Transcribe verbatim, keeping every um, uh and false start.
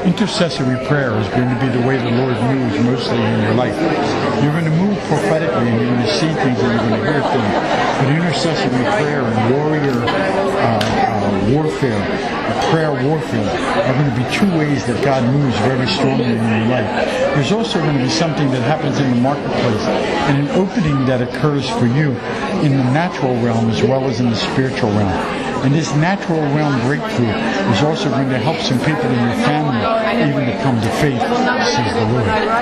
Intercessory prayer is going to be the way the Lord moves mostly in your life. You're going to move prophetically and you're going to see things and you're going to hear things. But intercessory prayer and warrior uh, uh, warfare, prayer warfare, are going to be two ways that God moves very strongly in your life. There's also going to be something that happens in the marketplace and an opening that occurs for you in the natural realm as well as in the spiritual realm. And this natural realm breakthrough is also going to help some people in your family even to come to faith, says the Lord.